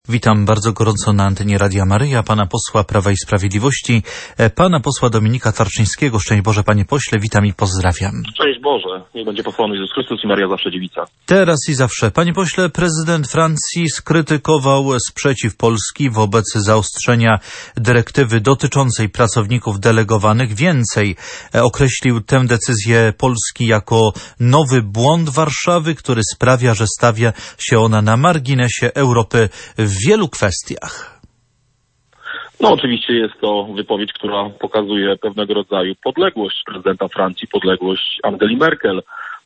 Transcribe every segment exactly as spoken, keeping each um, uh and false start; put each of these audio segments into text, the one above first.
Witam bardzo gorąco na antenie Radia Maryja, pana posła Prawa i Sprawiedliwości, pana posła Dominika Tarczyńskiego. Szczęść Boże, panie pośle, witam i pozdrawiam. Szczęść Boże, niech będzie pochwalony Jezus Chrystus i Maria zawsze dziewica. Teraz i zawsze. Panie pośle, prezydent Francji skrytykował sprzeciw Polski wobec zaostrzenia dyrektywy dotyczącej pracowników delegowanych. Więcej, określił tę decyzję Polski jako nowy błąd Warszawy, który sprawia, że stawia się ona na marginesie Europy w wielu kwestiach. No oczywiście jest to wypowiedź, która pokazuje pewnego rodzaju podległość prezydenta Francji, podległość Angeli Merkel,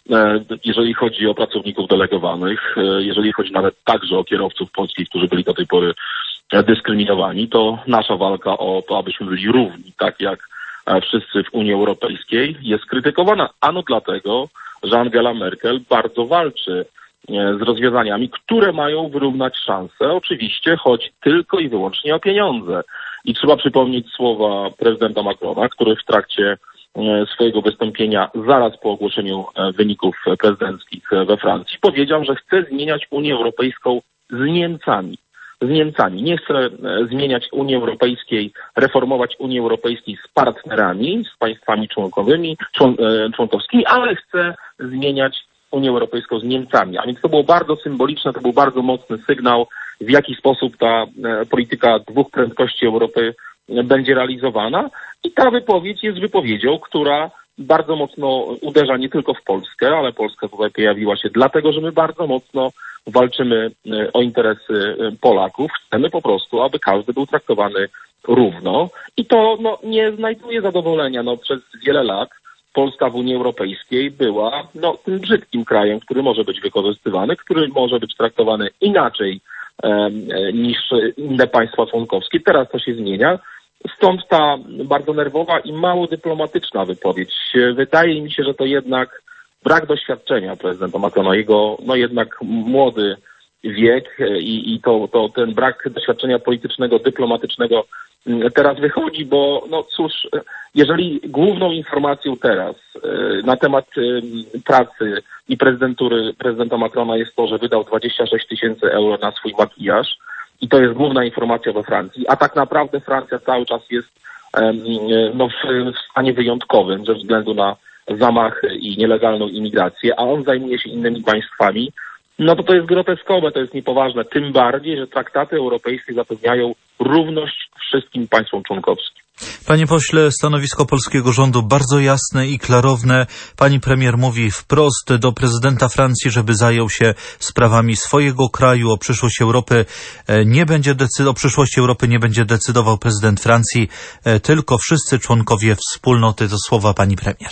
jeżeli chodzi o pracowników delegowanych, jeżeli chodzi nawet także o kierowców polskich, którzy byli do tej pory dyskryminowani, to nasza walka o to, abyśmy byli równi, tak jak wszyscy w Unii Europejskiej, jest krytykowana. Ano dlatego, że Angela Merkel bardzo walczy z rozwiązaniami, które mają wyrównać szanse. Oczywiście chodzi tylko i wyłącznie o pieniądze. I trzeba przypomnieć słowa prezydenta Macrona, który w trakcie swojego wystąpienia zaraz po ogłoszeniu wyników prezydenckich we Francji powiedział, że chce zmieniać Unię Europejską z Niemcami. Z Niemcami. Nie chce zmieniać Unii Europejskiej, reformować Unii Europejskiej z partnerami, z państwami członkowymi, człon, członkowskimi, ale chce zmieniać Unię Europejską z Niemcami. A więc to było bardzo symboliczne, to był bardzo mocny sygnał, w jaki sposób ta polityka dwóch prędkości Europy będzie realizowana. I ta wypowiedź jest wypowiedzią, która bardzo mocno uderza nie tylko w Polskę, ale Polska tutaj pojawiła się dlatego, że my bardzo mocno walczymy o interesy Polaków. Chcemy po prostu, aby każdy był traktowany równo. I to no, nie znajduje zadowolenia. No, przez wiele lat Polska w Unii Europejskiej była no, tym brzydkim krajem, który może być wykorzystywany, który może być traktowany inaczej e, niż inne państwa członkowskie. Teraz to się zmienia. Stąd ta bardzo nerwowa i mało dyplomatyczna wypowiedź. Wydaje mi się, że to jednak brak doświadczenia prezydenta Macrona, jego no jednak młody wiek i, i to, to ten brak doświadczenia politycznego, dyplomatycznego teraz wychodzi, bo no cóż, jeżeli główną informacją teraz na temat pracy i prezydentury prezydenta Macrona jest to, że wydał dwadzieścia sześć tysięcy euro na swój makijaż i to jest główna informacja we Francji, a tak naprawdę Francja cały czas jest no, w stanie wyjątkowym ze względu na zamach i nielegalną imigrację, a on zajmuje się innymi państwami, no to to jest groteskowe, to jest niepoważne, tym bardziej, że traktaty europejskie zapewniają równość wszystkim państwom członkowskim. Panie pośle, stanowisko polskiego rządu bardzo jasne i klarowne. Pani premier mówi wprost do prezydenta Francji, żeby zajął się sprawami swojego kraju. O przyszłość Europy nie będzie decydował, o przyszłości Europy nie będzie decydował prezydent Francji, tylko wszyscy członkowie wspólnoty. To słowa pani premier.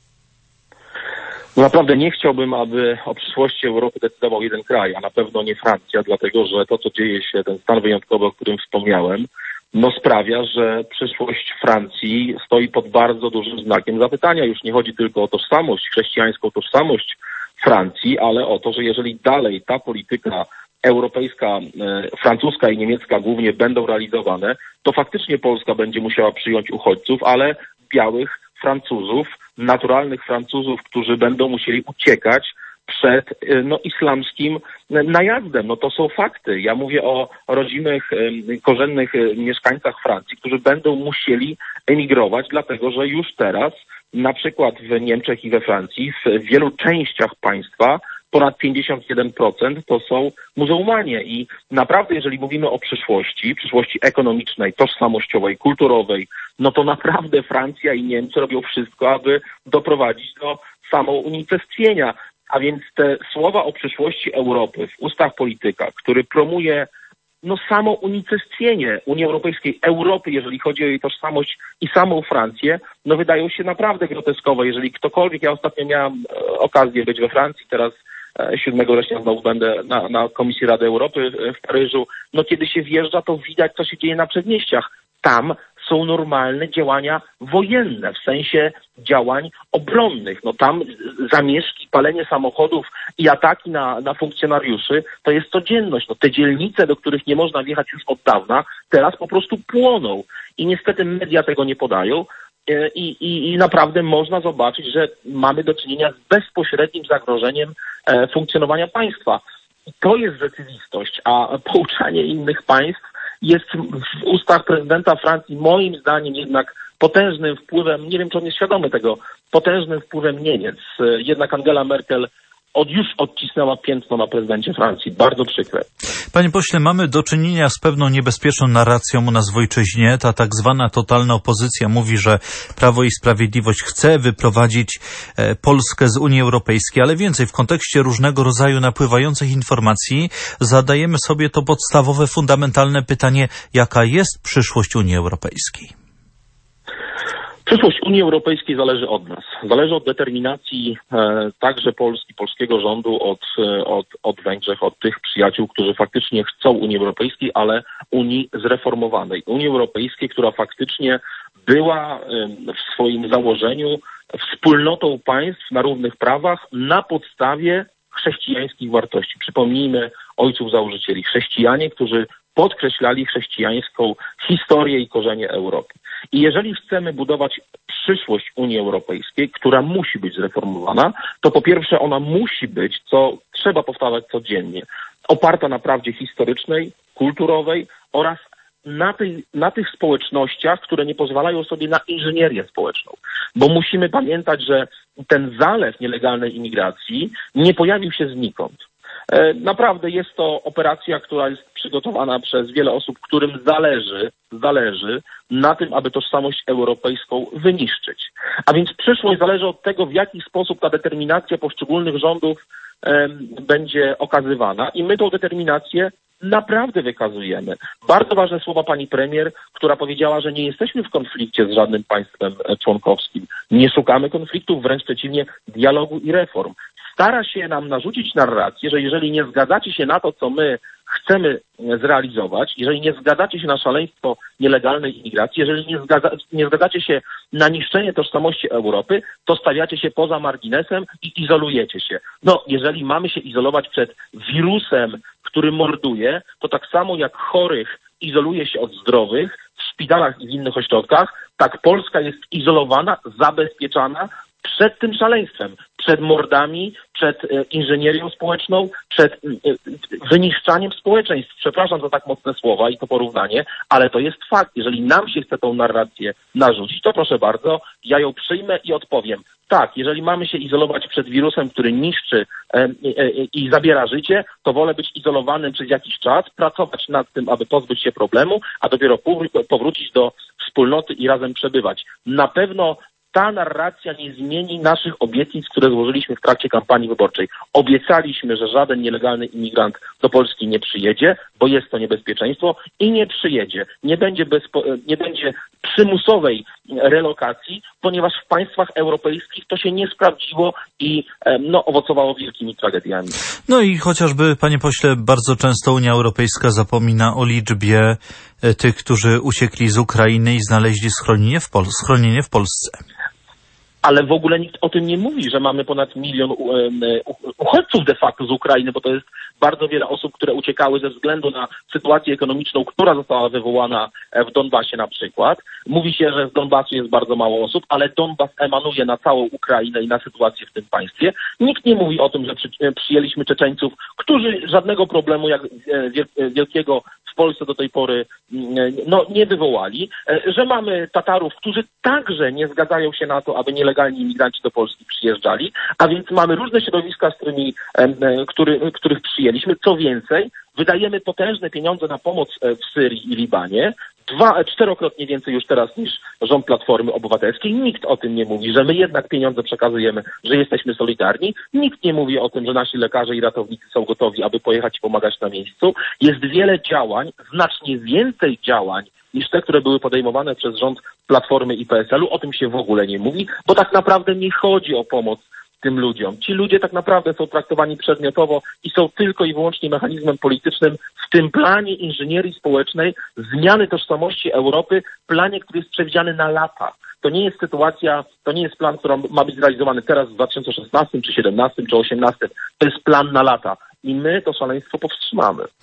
No naprawdę nie chciałbym, aby o przyszłości Europy decydował jeden kraj, a na pewno nie Francja, dlatego że to, co dzieje się, ten stan wyjątkowy, o którym wspomniałem, no sprawia, że przyszłość Francji stoi pod bardzo dużym znakiem zapytania. Już nie chodzi tylko o tożsamość, chrześcijańską tożsamość Francji, ale o to, że jeżeli dalej ta polityka europejska, francuska i niemiecka głównie będą realizowane, to faktycznie Polska będzie musiała przyjąć uchodźców, ale białych Francuzów, naturalnych Francuzów, którzy będą musieli uciekać przed no, islamskim najazdem. No to są fakty. Ja mówię o rodzimych, korzennych mieszkańcach Francji, którzy będą musieli emigrować, dlatego że już teraz, na przykład w Niemczech i we Francji, w wielu częściach państwa ponad pięćdziesiąt jeden procent to są muzułmanie i naprawdę, jeżeli mówimy o przyszłości, przyszłości ekonomicznej, tożsamościowej, kulturowej, no to naprawdę Francja i Niemcy robią wszystko, aby doprowadzić do samounicestwienia. A więc te słowa o przyszłości Europy w ustach polityka, który promuje no samo unicestwienie Unii Europejskiej, Europy, jeżeli chodzi o jej tożsamość i samą Francję, no wydają się naprawdę groteskowe. Jeżeli ktokolwiek, ja ostatnio miałem okazję być we Francji, teraz siódmego września znowu będę na, na Komisji Rady Europy w Paryżu, no kiedy się wjeżdża, to widać, co się dzieje na przedmieściach. Tam są normalne działania wojenne, w sensie działań obronnych. No tam zamieszki, palenie samochodów i ataki na, na funkcjonariuszy to jest codzienność. No te dzielnice, do których nie można wjechać już od dawna, teraz po prostu płoną. I niestety media tego nie podają. I, i, i naprawdę można zobaczyć, że mamy do czynienia z bezpośrednim zagrożeniem e, funkcjonowania państwa. To jest rzeczywistość, a pouczanie innych państw jest w ustach prezydenta Francji moim zdaniem jednak potężnym wpływem, nie wiem czy on jest świadomy tego, potężnym wpływem Niemiec. Jednak Angela Merkel od już odcisnęła piętno na prezydencie Francji. Bardzo przykre. Panie pośle, mamy do czynienia z pewną niebezpieczną narracją u nas w ojczyźnie. Ta tak zwana totalna opozycja mówi, że Prawo i Sprawiedliwość chce wyprowadzić Polskę z Unii Europejskiej, ale więcej, w kontekście różnego rodzaju napływających informacji zadajemy sobie to podstawowe, fundamentalne pytanie, jaka jest przyszłość Unii Europejskiej? Przyszłość Unii Europejskiej zależy od nas. Zależy od determinacji e, także Polski, polskiego rządu, od, e, od, od Węgier, od tych przyjaciół, którzy faktycznie chcą Unii Europejskiej, ale Unii zreformowanej. Unii Europejskiej, która faktycznie była e, w swoim założeniu wspólnotą państw na równych prawach na podstawie chrześcijańskich wartości. Przypomnijmy ojców założycieli, chrześcijanie, którzy podkreślali chrześcijańską historię i korzenie Europy. I jeżeli chcemy budować przyszłość Unii Europejskiej, która musi być zreformowana, to po pierwsze ona musi być, co trzeba powtarzać codziennie, oparta na prawdzie historycznej, kulturowej oraz na, tej, na tych społecznościach, które nie pozwalają sobie na inżynierię społeczną. Bo musimy pamiętać, że ten zalew nielegalnej imigracji nie pojawił się znikąd. Naprawdę jest to operacja, która jest przygotowana przez wiele osób, którym zależy, zależy na tym, aby tożsamość europejską wyniszczyć. A więc przyszłość zależy od tego, w jaki sposób ta determinacja poszczególnych rządów e, będzie okazywana i my tą determinację naprawdę wykazujemy. Bardzo ważne słowa pani premier, która powiedziała, że nie jesteśmy w konflikcie z żadnym państwem członkowskim. Nie szukamy konfliktów, wręcz przeciwnie, dialogu i reform. Stara się nam narzucić narrację, że jeżeli nie zgadzacie się na to, co my chcemy zrealizować, jeżeli nie zgadzacie się na szaleństwo nielegalnej imigracji, jeżeli nie, zgadza, nie zgadzacie się na niszczenie tożsamości Europy, to stawiacie się poza marginesem i izolujecie się. No, jeżeli mamy się izolować przed wirusem, który morduje, to tak samo jak chorych izoluje się od zdrowych w szpitalach i w innych ośrodkach, tak Polska jest izolowana, zabezpieczana przed tym szaleństwem, przed mordami, przed e, inżynierią społeczną, przed e, wyniszczaniem społeczeństw. Przepraszam za tak mocne słowa i to porównanie, ale to jest fakt. Jeżeli nam się chce tą narrację narzucić, to proszę bardzo, ja ją przyjmę i odpowiem. Tak, jeżeli mamy się izolować przed wirusem, który niszczy e, e, i zabiera życie, to wolę być izolowanym przez jakiś czas, pracować nad tym, aby pozbyć się problemu, a dopiero powrócić do wspólnoty i razem przebywać. Na pewno ta narracja nie zmieni naszych obietnic, które złożyliśmy w trakcie kampanii wyborczej. Obiecaliśmy, że żaden nielegalny imigrant do Polski nie przyjedzie, bo jest to niebezpieczeństwo i nie przyjedzie. Nie będzie, bezpo, nie będzie przymusowej relokacji, ponieważ w państwach europejskich to się nie sprawdziło i no, owocowało wielkimi tragediami. No i chociażby, panie pośle, bardzo często Unia Europejska zapomina o liczbie tych, którzy uciekli z Ukrainy i znaleźli schronienie w, Pol- schronienie w Polsce. Ale w ogóle nikt o tym nie mówi, że mamy ponad milion uchodźców de facto z Ukrainy, bo to jest bardzo wiele osób, które uciekały ze względu na sytuację ekonomiczną, która została wywołana w Donbasie na przykład. Mówi się, że z Donbasu jest bardzo mało osób, ale Donbas emanuje na całą Ukrainę i na sytuację w tym państwie. Nikt nie mówi o tym, że przy, przyjęliśmy Czeczeńców, którzy żadnego problemu jak wielkiego w Polsce do tej pory no, nie wywołali, że mamy Tatarów, którzy także nie zgadzają się na to, aby nielegalni imigranci do Polski przyjeżdżali, a więc mamy różne środowiska, z którymi, który, których przyjęliśmy. Co więcej, wydajemy potężne pieniądze na pomoc w Syrii i Libanie, dwa, czterokrotnie więcej już teraz niż rząd Platformy Obywatelskiej. Nikt o tym nie mówi, że my jednak pieniądze przekazujemy, że jesteśmy solidarni. Nikt nie mówi o tym, że nasi lekarze i ratownicy są gotowi, aby pojechać i pomagać na miejscu. Jest wiele działań, znacznie więcej działań niż te, które były podejmowane przez rząd Platformy i P S L u. O tym się w ogóle nie mówi, bo tak naprawdę nie chodzi o pomoc tym ludziom. Ci ludzie tak naprawdę są traktowani przedmiotowo i są tylko i wyłącznie mechanizmem politycznym w tym planie inżynierii społecznej, zmiany tożsamości Europy, planie, który jest przewidziany na lata. To nie jest sytuacja, to nie jest plan, który ma być zrealizowany teraz w dwa tysiące szesnastym, czy siedemnastym, czy osiemnastym. To jest plan na lata. I my to szaleństwo powstrzymamy.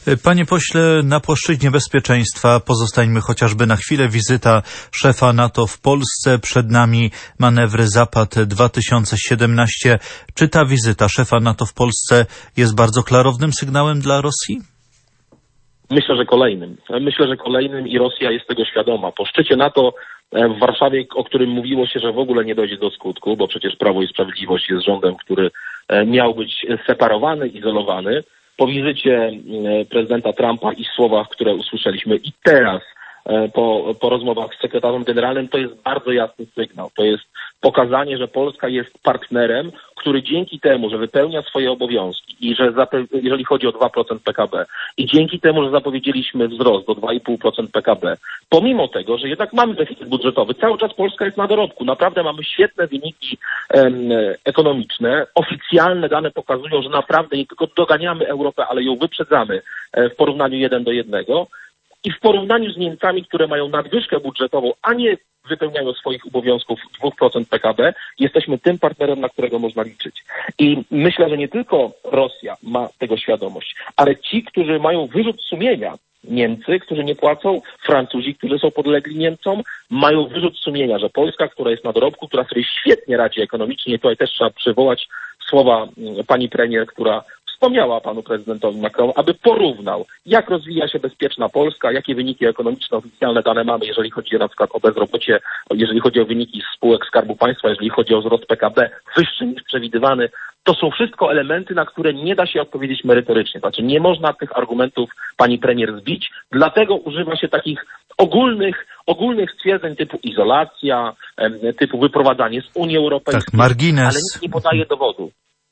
Panie pośle, na płaszczyźnie bezpieczeństwa pozostańmy chociażby na chwilę. Wizyta szefa NATO w Polsce, przed nami manewry Zapad dwa tysiące siedemnaście. Czy ta wizyta szefa NATO w Polsce jest bardzo klarownym sygnałem dla Rosji? Myślę, że kolejnym. Myślę, że kolejnym i Rosja jest tego świadoma. Po szczycie NATO w Warszawie, o którym mówiło się, że w ogóle nie dojdzie do skutku, bo przecież Prawo i Sprawiedliwość jest rządem, który miał być separowany, izolowany. Po wizycie prezydenta Trumpa i słowach, które usłyszeliśmy i teraz po, po rozmowach z sekretarzem generalnym, to jest bardzo jasny sygnał. To jest pokazanie, że Polska jest partnerem, który dzięki temu, że wypełnia swoje obowiązki i że jeżeli chodzi o dwa procent P K B i dzięki temu, że zapowiedzieliśmy wzrost do dwa i pół procent P K B, pomimo tego, że jednak mamy deficyt budżetowy, cały czas Polska jest na dorobku. Naprawdę mamy świetne wyniki em, ekonomiczne. Oficjalne dane pokazują, że naprawdę nie tylko doganiamy Europę, ale ją wyprzedzamy w porównaniu jeden do jednego. I w porównaniu z Niemcami, które mają nadwyżkę budżetową, a nie wypełniają swoich obowiązków dwa procent P K B, jesteśmy tym partnerem, na którego można liczyć. I myślę, że nie tylko Rosja ma tego świadomość, ale ci, którzy mają wyrzut sumienia, Niemcy, którzy nie płacą, Francuzi, którzy są podlegli Niemcom, mają wyrzut sumienia, że Polska, która jest na dorobku, która sobie świetnie radzi ekonomicznie, tutaj też trzeba przywołać słowa pani premier, która wspomniała panu prezydentowi Macron, aby porównał, jak rozwija się bezpieczna Polska, jakie wyniki ekonomiczne oficjalne dane mamy, jeżeli chodzi na przykład o bezrobocie, jeżeli chodzi o wyniki spółek Skarbu Państwa, jeżeli chodzi o wzrost P K B wyższy niż przewidywany. To są wszystko elementy, na które nie da się odpowiedzieć merytorycznie. Znaczy nie można tych argumentów pani premier zbić, dlatego używa się takich ogólnych, ogólnych stwierdzeń typu izolacja, typu wyprowadzanie z Unii Europejskiej, tak, margines. Ale nikt nie podaje dowodu.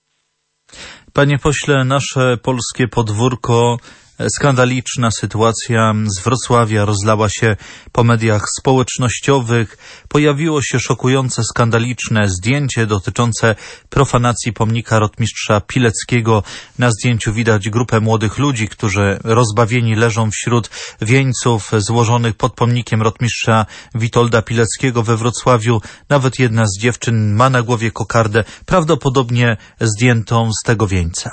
Panie pośle, nasze polskie podwórko, skandaliczna sytuacja z Wrocławia rozlała się po mediach społecznościowych. Pojawiło się szokujące, skandaliczne zdjęcie dotyczące profanacji pomnika rotmistrza Pileckiego. Na zdjęciu widać grupę młodych ludzi, którzy rozbawieni leżą wśród wieńców złożonych pod pomnikiem rotmistrza Witolda Pileckiego we Wrocławiu. Nawet jedna z dziewczyn ma na głowie kokardę, prawdopodobnie zdjętą z tego wieńca.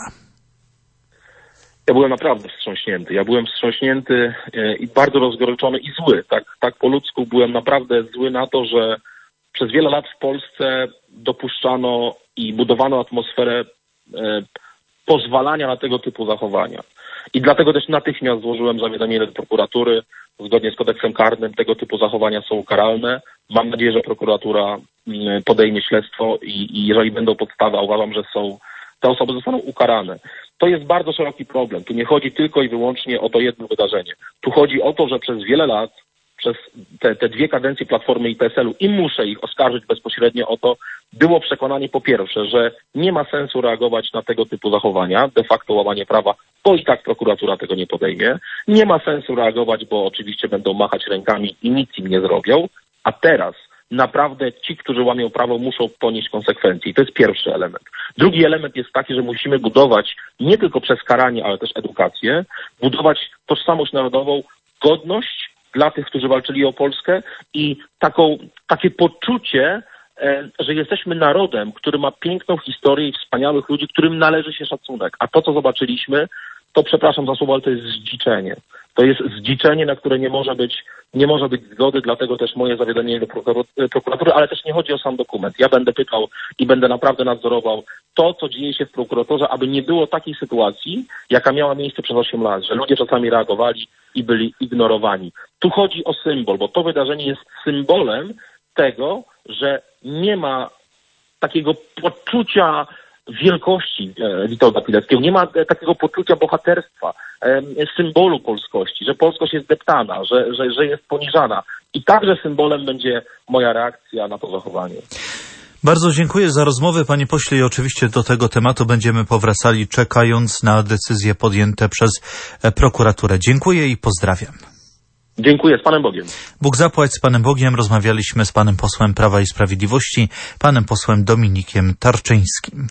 Ja byłem naprawdę wstrząśnięty. Ja byłem wstrząśnięty i bardzo rozgoryczony i zły. Tak, tak po ludzku byłem naprawdę zły na to, że przez wiele lat w Polsce dopuszczano i budowano atmosferę e, pozwalania na tego typu zachowania. I dlatego też natychmiast złożyłem zawiadomienie do prokuratury. Zgodnie z kodeksem karnym tego typu zachowania są karalne. Mam nadzieję, że prokuratura podejmie śledztwo i, i jeżeli będą podstawy, a uważam, że są, te osoby zostaną ukarane. To jest bardzo szeroki problem. Tu nie chodzi tylko i wyłącznie o to jedno wydarzenie. Tu chodzi o to, że przez wiele lat, przez te, te dwie kadencje Platformy i P S L-u, i muszę ich oskarżyć bezpośrednio o to, było przekonanie po pierwsze, że nie ma sensu reagować na tego typu zachowania, de facto łamanie prawa, bo i tak prokuratura tego nie podejmie. Nie ma sensu reagować, bo oczywiście będą machać rękami i nic im nie zrobią. A teraz naprawdę ci, którzy łamią prawo, muszą ponieść konsekwencje. I to jest pierwszy element. Drugi element jest taki, że musimy budować nie tylko przez karanie, ale też edukację, budować tożsamość narodową, godność dla tych, którzy walczyli o Polskę i taką, takie poczucie, e, że jesteśmy narodem, który ma piękną historię i wspaniałych ludzi, którym należy się szacunek. A to, co zobaczyliśmy, to przepraszam za słowo, ale to jest zdziczenie. To jest zdziczenie, na które nie może być, nie może być zgody, dlatego też moje zawiadomienie do prokuratury, ale też nie chodzi o sam dokument. Ja będę pytał i będę naprawdę nadzorował to, co dzieje się w prokuraturze, aby nie było takiej sytuacji, jaka miała miejsce przez osiem lat, że ludzie czasami reagowali i byli ignorowani. Tu chodzi o symbol, bo to wydarzenie jest symbolem tego, że nie ma takiego poczucia wielkości e, Witolda Pileckiego, nie ma e, takiego poczucia bohaterstwa, e, symbolu polskości, że polskość jest deptana, że, że, że jest poniżana. I także symbolem będzie moja reakcja na to zachowanie. Bardzo dziękuję za rozmowę, panie pośle, i oczywiście do tego tematu będziemy powracali, czekając na decyzje podjęte przez prokuraturę. Dziękuję i pozdrawiam. Dziękuję, z Panem Bogiem. Bóg zapłać, z Panem Bogiem. Rozmawialiśmy z panem posłem Prawa i Sprawiedliwości, panem posłem Dominikiem Tarczyńskim.